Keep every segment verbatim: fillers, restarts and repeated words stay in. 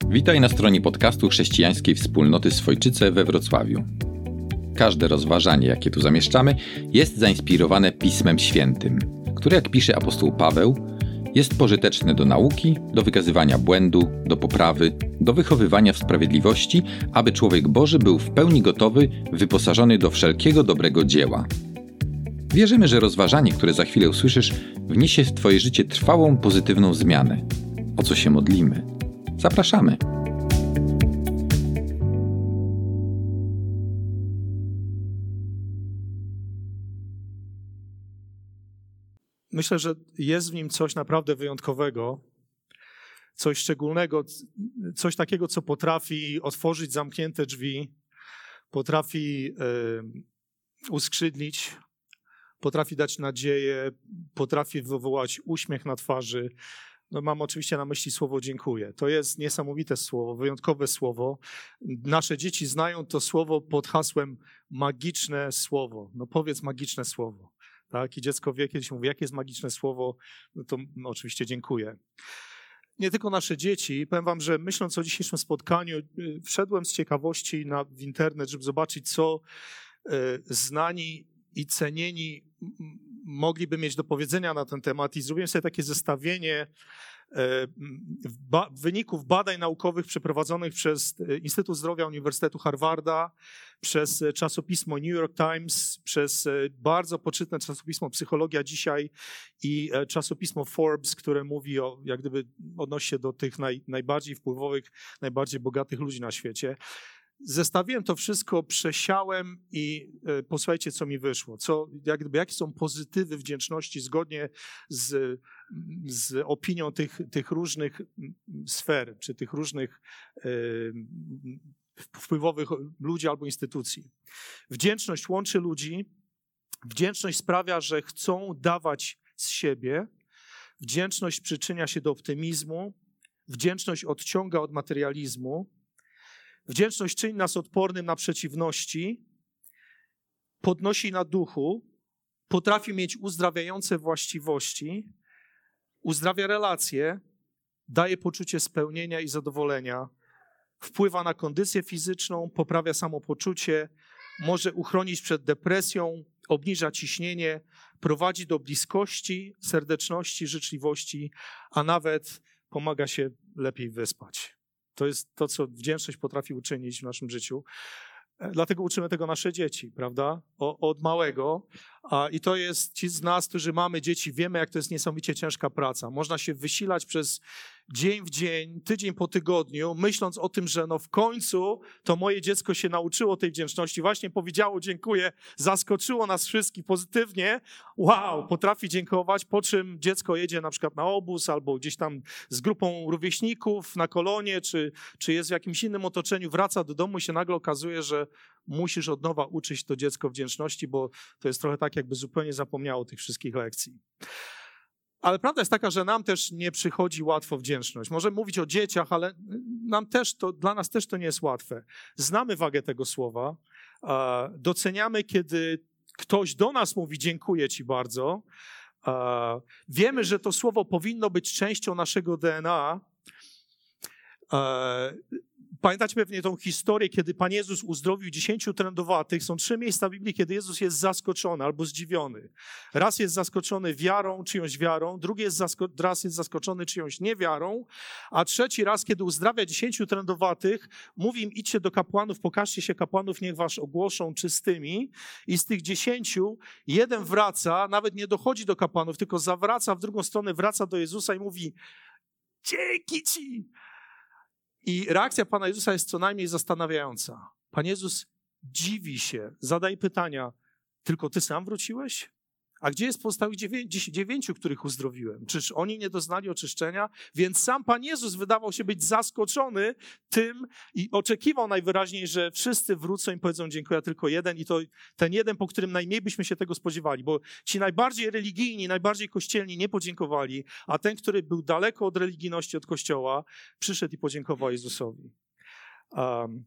Witaj na stronie podcastu Chrześcijańskiej Wspólnoty Swojczyce we Wrocławiu. Każde rozważanie, jakie tu zamieszczamy, jest zainspirowane Pismem Świętym, które, jak pisze apostoł Paweł, jest pożyteczne do nauki, do wykazywania błędu, do poprawy, do wychowywania w sprawiedliwości, aby człowiek Boży był w pełni gotowy, wyposażony do wszelkiego dobrego dzieła. Wierzymy, że rozważanie, które za chwilę usłyszysz, wniesie w Twoje życie trwałą, pozytywną zmianę, o co się modlimy. Zapraszamy! Myślę, że jest w nim coś naprawdę wyjątkowego, coś szczególnego, coś takiego, co potrafi otworzyć zamknięte drzwi, potrafi y, uskrzydlić, potrafi dać nadzieję, potrafi wywołać uśmiech na twarzy. No, mam oczywiście na myśli słowo dziękuję. To jest niesamowite słowo, wyjątkowe słowo. Nasze dzieci znają to słowo pod hasłem magiczne słowo. No powiedz magiczne słowo. Tak? I dziecko wie, kiedyś mówi, jakie jest magiczne słowo, no to no, oczywiście dziękuję. Nie tylko nasze dzieci. Powiem wam, że myśląc o dzisiejszym spotkaniu, wszedłem z ciekawości na, w internet, żeby zobaczyć, co y, znani i cenieni mogliby mieć do powiedzenia na ten temat, i zrobiłem sobie takie zestawienie wyników badań naukowych przeprowadzonych przez Instytut Zdrowia Uniwersytetu Harvarda, przez czasopismo New York Times, przez bardzo poczytne czasopismo Psychologia Dzisiaj i czasopismo Forbes, które mówi o, jak gdyby odnosi się do tych naj, najbardziej wpływowych, najbardziej bogatych ludzi na świecie. Zestawiłem to wszystko, przesiałem i y, posłuchajcie, co mi wyszło. Co, jak gdyby, jakie są pozytywy wdzięczności zgodnie z, z opinią tych, tych różnych sfer, czy tych różnych y, wpływowych ludzi albo instytucji. Wdzięczność łączy ludzi, wdzięczność sprawia, że chcą dawać z siebie, wdzięczność przyczynia się do optymizmu, wdzięczność odciąga od materializmu, wdzięczność czyni nas odpornym na przeciwności, podnosi na duchu, potrafi mieć uzdrawiające właściwości, uzdrawia relacje, daje poczucie spełnienia i zadowolenia, wpływa na kondycję fizyczną, poprawia samopoczucie, może uchronić przed depresją, obniża ciśnienie, prowadzi do bliskości, serdeczności, życzliwości, a nawet pomaga się lepiej wyspać. To jest to, co wdzięczność potrafi uczynić w naszym życiu. Dlatego uczymy tego nasze dzieci, prawda? O, od małego. A, I to jest ci z nas, którzy mamy dzieci, wiemy, jak to jest niesamowicie ciężka praca. Można się wysilać przez dzień w dzień, tydzień po tygodniu, myśląc o tym, że no w końcu to moje dziecko się nauczyło tej wdzięczności, właśnie powiedziało dziękuję, zaskoczyło nas wszystkich pozytywnie. Wow, potrafi dziękować, po czym dziecko jedzie na przykład na obóz albo gdzieś tam z grupą rówieśników na kolonie, czy, czy jest w jakimś innym otoczeniu, wraca do domu i się nagle okazuje, że musisz od nowa uczyć to dziecko wdzięczności, bo to jest trochę tak, jakby zupełnie zapomniało tych wszystkich lekcji. Ale prawda jest taka, że nam też nie przychodzi łatwo wdzięczność. Możemy mówić o dzieciach, ale nam też to, dla nas też to nie jest łatwe. Znamy wagę tego słowa, doceniamy, kiedy ktoś do nas mówi dziękuję ci bardzo. Wiemy, że to słowo powinno być częścią naszego D N A. Pamiętacie pewnie tą historię, kiedy Pan Jezus uzdrowił dziesięciu trędowatych. Są trzy miejsca w Biblii, kiedy Jezus jest zaskoczony albo zdziwiony. Raz jest zaskoczony wiarą, czyjąś wiarą, drugi jest zasko- raz jest zaskoczony czyjąś niewiarą, a trzeci raz, kiedy uzdrawia dziesięciu trędowatych, mówi im idźcie do kapłanów, pokażcie się kapłanów, niech was ogłoszą czystymi. I z tych dziesięciu jeden wraca, nawet nie dochodzi do kapłanów, tylko zawraca w drugą stronę, wraca do Jezusa i mówi dzięki ci! I reakcja Pana Jezusa jest co najmniej zastanawiająca. Pan Jezus dziwi się, zadaje pytania, tylko ty sam wróciłeś? A gdzie jest pozostałych dziewięciu, których uzdrowiłem? Czyż oni nie doznali oczyszczenia? Więc sam Pan Jezus wydawał się być zaskoczony tym i oczekiwał najwyraźniej, że wszyscy wrócą i powiedzą dziękuję, a tylko jeden i to ten jeden, po którym najmniej byśmy się tego spodziewali, bo ci najbardziej religijni, najbardziej kościelni nie podziękowali, a ten, który był daleko od religijności, od Kościoła, przyszedł i podziękował Jezusowi. Um,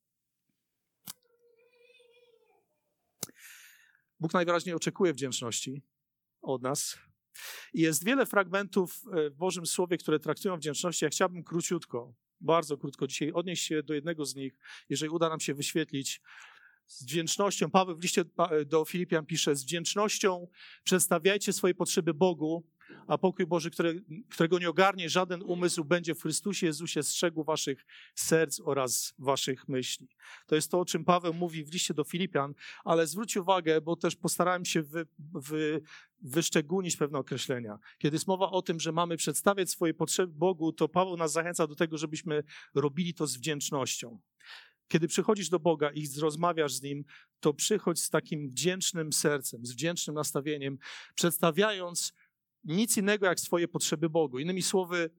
Bóg najwyraźniej oczekuje wdzięczności od nas. I jest wiele fragmentów w Bożym Słowie, które traktują wdzięczności. Ja chciałbym króciutko bardzo krótko dzisiaj odnieść się do jednego z nich, jeżeli uda nam się wyświetlić. Z wdzięcznością, Paweł w liście do Filipian pisze, z wdzięcznością przedstawiajcie swoje potrzeby Bogu, a pokój Boży, które, którego nie ogarnie żaden umysł, będzie w Chrystusie Jezusie strzegł waszych serc oraz waszych myśli. To jest to, o czym Paweł mówi w liście do Filipian, ale zwróć uwagę, bo też postarałem się wy, wy, wyszczególnić pewne określenia. Kiedy jest mowa o tym, że mamy przedstawiać swoje potrzeby Bogu, to Paweł nas zachęca do tego, żebyśmy robili to z wdzięcznością. Kiedy przychodzisz do Boga i rozmawiasz z Nim, to przychodź z takim wdzięcznym sercem, z wdzięcznym nastawieniem, przedstawiając nic innego jak swoje potrzeby Bogu. Innymi słowy,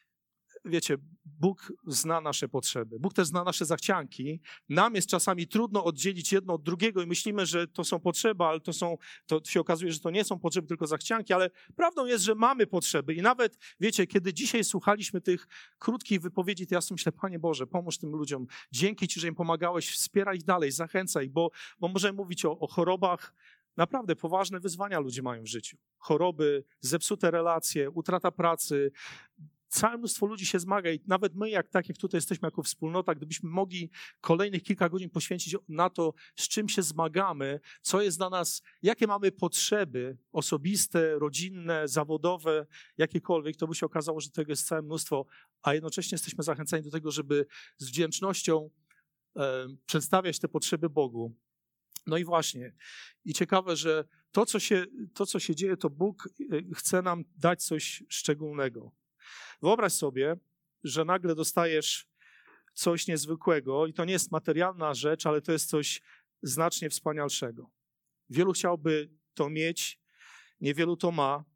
wiecie, Bóg zna nasze potrzeby. Bóg też zna nasze zachcianki. Nam jest czasami trudno oddzielić jedno od drugiego i myślimy, że to są potrzeby, ale to są, to się okazuje, że to nie są potrzeby, tylko zachcianki, ale prawdą jest, że mamy potrzeby i nawet, wiecie, kiedy dzisiaj słuchaliśmy tych krótkich wypowiedzi, to ja sobie myślę, Panie Boże, pomóż tym ludziom. Dzięki Ci, że im pomagałeś, wspieraj ich dalej, zachęcaj, bo, bo możemy mówić o, o chorobach. Naprawdę poważne wyzwania ludzie mają w życiu. Choroby, zepsute relacje, utrata pracy. Całe mnóstwo ludzi się zmaga i nawet my, jak tak jak tutaj jesteśmy jako wspólnota, gdybyśmy mogli kolejnych kilka godzin poświęcić na to, z czym się zmagamy, co jest dla nas, jakie mamy potrzeby osobiste, rodzinne, zawodowe, jakiekolwiek, to by się okazało, że tego jest całe mnóstwo, a jednocześnie jesteśmy zachęcani do tego, żeby z wdzięcznością e, przedstawiać te potrzeby Bogu. No i właśnie, i ciekawe, że to co, się, to, co się dzieje, to Bóg chce nam dać coś szczególnego. Wyobraź sobie, że nagle dostajesz coś niezwykłego i to nie jest materialna rzecz, ale to jest coś znacznie wspanialszego. Wielu chciałby to mieć, niewielu to ma,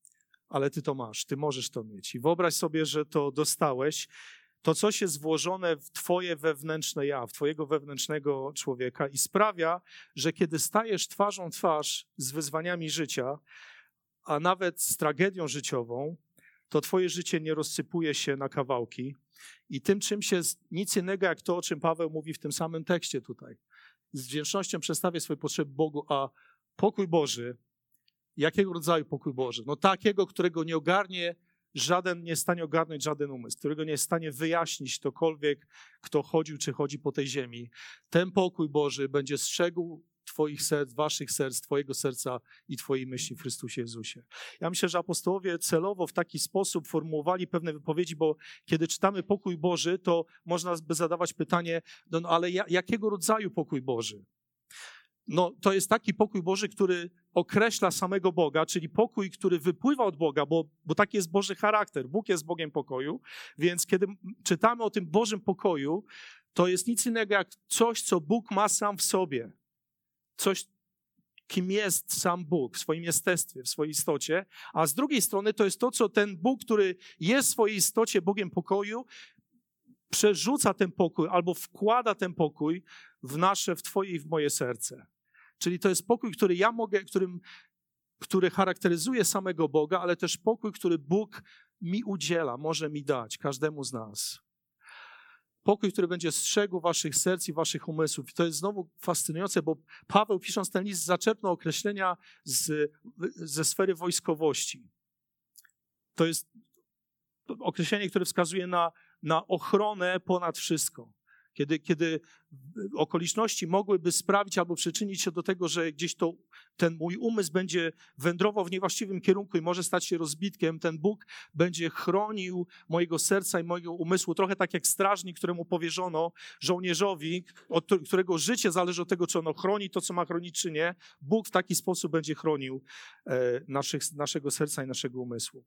ale ty to masz, ty możesz to mieć. I wyobraź sobie, że to dostałeś. To coś jest włożone w twoje wewnętrzne ja, w twojego wewnętrznego człowieka i sprawia, że kiedy stajesz twarzą w twarz z wyzwaniami życia, a nawet z tragedią życiową, to twoje życie nie rozsypuje się na kawałki i tym czymś jest nic innego jak to, o czym Paweł mówi w tym samym tekście tutaj. Z wdzięcznością przedstawię swoje potrzeby Bogu, a pokój Boży, jakiego rodzaju pokój Boży? No takiego, którego nie ogarnie żaden, nie jest w stanie ogarnąć żaden umysł, którego nie jest w stanie wyjaśnić ktokolwiek, kto chodził czy chodzi po tej ziemi. Ten pokój Boży będzie strzegł twoich serc, waszych serc, twojego serca i twojej myśli w Chrystusie Jezusie. Ja myślę, że apostołowie celowo w taki sposób formułowali pewne wypowiedzi, bo kiedy czytamy pokój Boży, to można by zadawać pytanie, no, no ale ja, jakiego rodzaju pokój Boży? No, to jest taki pokój Boży, który określa samego Boga, czyli pokój, który wypływa od Boga, bo, bo taki jest Boży charakter. Bóg jest Bogiem pokoju, więc kiedy czytamy o tym Bożym pokoju, to jest nic innego jak coś, co Bóg ma sam w sobie. Coś, kim jest sam Bóg w swoim jestestwie, w swojej istocie, a z drugiej strony to jest to, co ten Bóg, który jest w swojej istocie Bogiem pokoju, przerzuca ten pokój albo wkłada ten pokój w nasze, w twoje i w moje serce. Czyli to jest pokój, który ja mogę, którym, który charakteryzuje samego Boga, ale też pokój, który Bóg mi udziela, może mi dać, każdemu z nas. Pokój, który będzie strzegł waszych serc i waszych umysłów. I to jest znowu fascynujące, bo Paweł, pisząc ten list, zaczerpnął określenia z, ze sfery wojskowości. To jest określenie, które wskazuje na, na ochronę ponad wszystko. Kiedy, kiedy okoliczności mogłyby sprawić albo przyczynić się do tego, że gdzieś to, ten mój umysł będzie wędrował w niewłaściwym kierunku i może stać się rozbitkiem, ten Bóg będzie chronił mojego serca i mojego umysłu, trochę tak jak strażnik, któremu powierzono żołnierzowi, od którego życie zależy od tego, czy ono chroni to, co ma chronić, czy nie. Bóg w taki sposób będzie chronił e, naszych, naszego serca i naszego umysłu.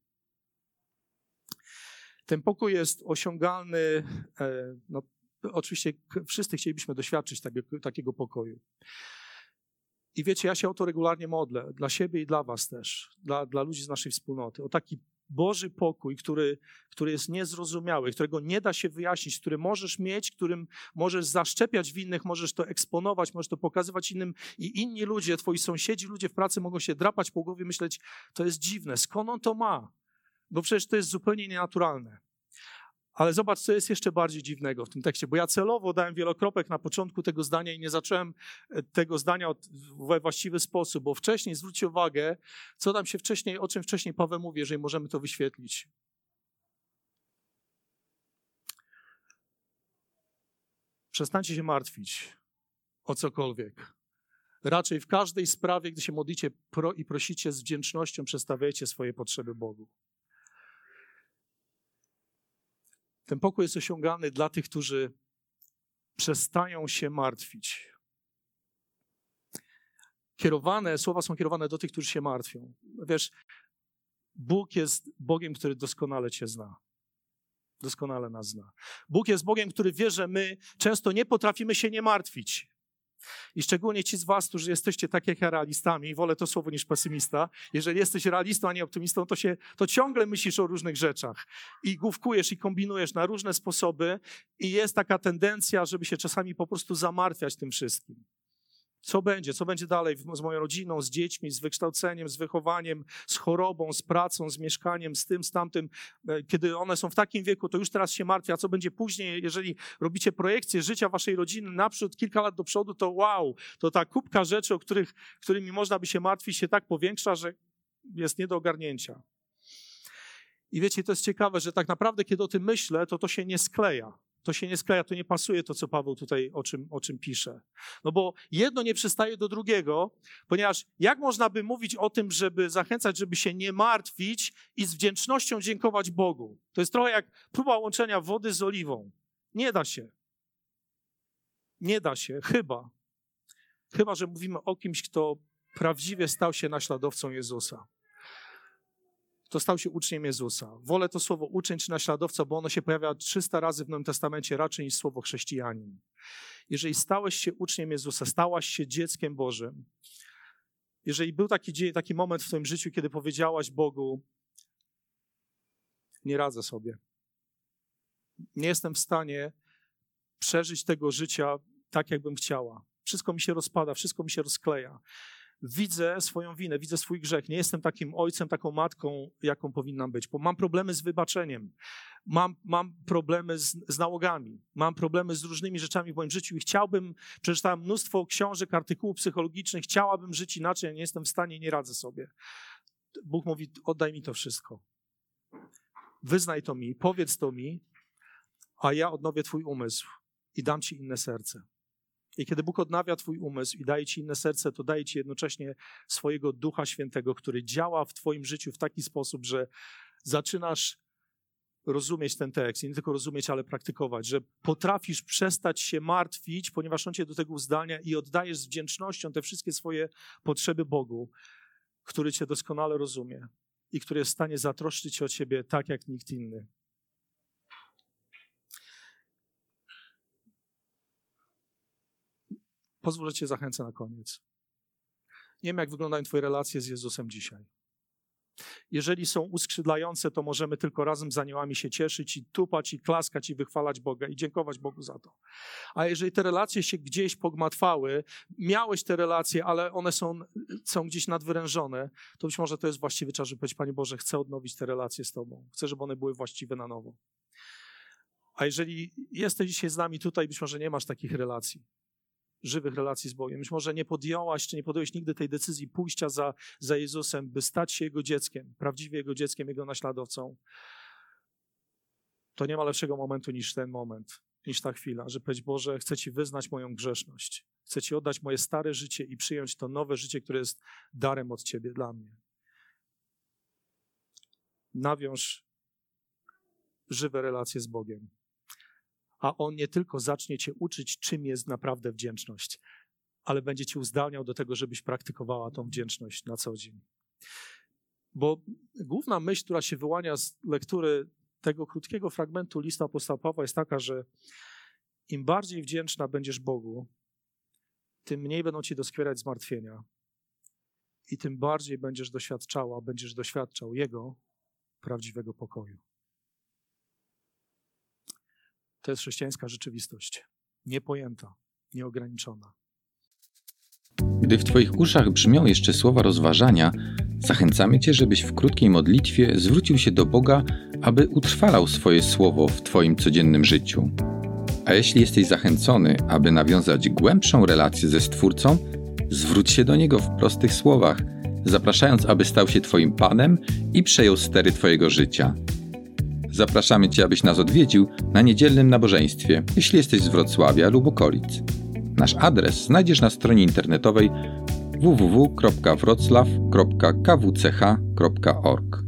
Ten pokój jest osiągalny, e, no, oczywiście wszyscy chcielibyśmy doświadczyć takiego, takiego pokoju. I wiecie, ja się o to regularnie modlę, dla siebie i dla was też, dla, dla ludzi z naszej wspólnoty, o taki Boży pokój, który, który jest niezrozumiały, którego nie da się wyjaśnić, który możesz mieć, którym możesz zaszczepiać w innych, możesz to eksponować, możesz to pokazywać innym i inni ludzie, twoi sąsiedzi, ludzie w pracy mogą się drapać po głowie, myśleć, to jest dziwne, skąd on to ma? Bo przecież to jest zupełnie nienaturalne. Ale zobacz, co jest jeszcze bardziej dziwnego w tym tekście, bo ja celowo dałem wielokropek na początku tego zdania i nie zacząłem tego zdania we właściwy sposób, bo wcześniej, zwróćcie uwagę, co tam się wcześniej, o czym wcześniej Paweł mówi, jeżeli możemy to wyświetlić. Przestańcie się martwić o cokolwiek. Raczej w każdej sprawie, gdy się modlicie pro i prosicie, z wdzięcznością przedstawiajcie swoje potrzeby Bogu. Ten pokój jest osiągany dla tych, którzy przestają się martwić. Kierowane, słowa są kierowane do tych, którzy się martwią. Wiesz, Bóg jest Bogiem, który doskonale Cię zna. Doskonale nas zna. Bóg jest Bogiem, który wie, że my często nie potrafimy się nie martwić. I szczególnie ci z was, którzy jesteście tak jak ja realistami, wolę to słowo niż pesymista, jeżeli jesteś realistą, a nie optymistą, to, się, to ciągle myślisz o różnych rzeczach i główkujesz i kombinujesz na różne sposoby i jest taka tendencja, żeby się czasami po prostu zamartwiać tym wszystkim. Co będzie? Co będzie dalej z moją rodziną, z dziećmi, z wykształceniem, z wychowaniem, z chorobą, z pracą, z mieszkaniem, z tym, z tamtym. Kiedy one są w takim wieku, to już teraz się martwię, a co będzie później, jeżeli robicie projekcję życia waszej rodziny naprzód, kilka lat do przodu, to wow, to ta kubka rzeczy, o których, którymi można by się martwić, się tak powiększa, że jest nie do ogarnięcia. I wiecie, to jest ciekawe, że tak naprawdę, kiedy o tym myślę, to to się nie skleja. To się nie skleja, to nie pasuje to, co Paweł tutaj o czym, o czym pisze. No bo jedno nie przystaje do drugiego, ponieważ jak można by mówić o tym, żeby zachęcać, żeby się nie martwić i z wdzięcznością dziękować Bogu? To jest trochę jak próba łączenia wody z oliwą. Nie da się. Nie da się, chyba. Chyba, że mówimy o kimś, kto prawdziwie stał się naśladowcą Jezusa. To stał się uczniem Jezusa. Wolę to słowo uczeń czy naśladowca, bo ono się pojawia trzysta razy w Nowym Testamencie raczej niż słowo chrześcijanin. Jeżeli stałeś się uczniem Jezusa, stałaś się dzieckiem Bożym, jeżeli był taki dzień, taki moment w twoim życiu, kiedy powiedziałaś Bogu, nie radzę sobie. Nie jestem w stanie przeżyć tego życia tak, jakbym chciała. Wszystko mi się rozpada, wszystko mi się rozkleja. Widzę swoją winę, widzę swój grzech. Nie jestem takim ojcem, taką matką, jaką powinnam być. Bo mam problemy z wybaczeniem, mam, mam problemy z, z nałogami, mam problemy z różnymi rzeczami w moim życiu i chciałbym, przeczytałem mnóstwo książek, artykułów psychologicznych, chciałabym żyć inaczej, a nie jestem w stanie, nie radzę sobie. Bóg mówi, oddaj mi to wszystko. Wyznaj to mi, powiedz to mi, a ja odnowię twój umysł i dam ci inne serce. I kiedy Bóg odnawia twój umysł i daje ci inne serce, to daje ci jednocześnie swojego Ducha Świętego, który działa w twoim życiu w taki sposób, że zaczynasz rozumieć ten tekst. I nie tylko rozumieć, ale praktykować. Że potrafisz przestać się martwić, ponieważ On cię do tego uzdalnia i oddajesz z wdzięcznością te wszystkie swoje potrzeby Bogu, który cię doskonale rozumie i który jest w stanie zatroszczyć się o ciebie tak, jak nikt inny. Pozwól, że cię zachęcę na koniec. Nie wiem, jak wyglądają twoje relacje z Jezusem dzisiaj. Jeżeli są uskrzydlające, to możemy tylko razem z aniołami się cieszyć i tupać, i klaskać, i wychwalać Boga, i dziękować Bogu za to. A jeżeli te relacje się gdzieś pogmatwały, miałeś te relacje, ale one są, są gdzieś nadwyrężone, to być może to jest właściwy czas, żeby powiedzieć, Panie Boże, chcę odnowić te relacje z Tobą. Chcę, żeby one były właściwe na nowo. A jeżeli jesteś dzisiaj z nami tutaj, być może nie masz takich relacji, żywych relacji z Bogiem. Być może nie podjęłaś, czy nie podjąłeś nigdy tej decyzji pójścia za, za Jezusem, by stać się Jego dzieckiem, prawdziwie Jego dzieckiem, Jego naśladowcą. To nie ma lepszego momentu niż ten moment, niż ta chwila, że powiedzieć, Boże, chcę Ci wyznać moją grzeszność. Chcę Ci oddać moje stare życie i przyjąć to nowe życie, które jest darem od Ciebie dla mnie. Nawiąż żywe relacje z Bogiem. A On nie tylko zacznie cię uczyć, czym jest naprawdę wdzięczność, ale będzie cię uzdalniał do tego, żebyś praktykowała tą wdzięczność na co dzień. Bo główna myśl, która się wyłania z lektury tego krótkiego fragmentu listu apostoła Pawła jest taka, że im bardziej wdzięczna będziesz Bogu, tym mniej będą ci doskwierać zmartwienia i tym bardziej będziesz doświadczała, będziesz doświadczał Jego prawdziwego pokoju. To jest chrześcijańska rzeczywistość. Niepojęta, nieograniczona. Gdy w Twoich uszach brzmią jeszcze słowa rozważania, zachęcamy Cię, żebyś w krótkiej modlitwie zwrócił się do Boga, aby utrwalał swoje słowo w Twoim codziennym życiu. A jeśli jesteś zachęcony, aby nawiązać głębszą relację ze Stwórcą, zwróć się do Niego w prostych słowach, zapraszając, aby stał się Twoim Panem i przejął stery Twojego życia. zapraszamy Cię, abyś nas odwiedził na niedzielnym nabożeństwie, jeśli jesteś z Wrocławia lub okolic. Nasz adres znajdziesz na stronie internetowej w w w kropka wroclaw kropka k w c h kropka org.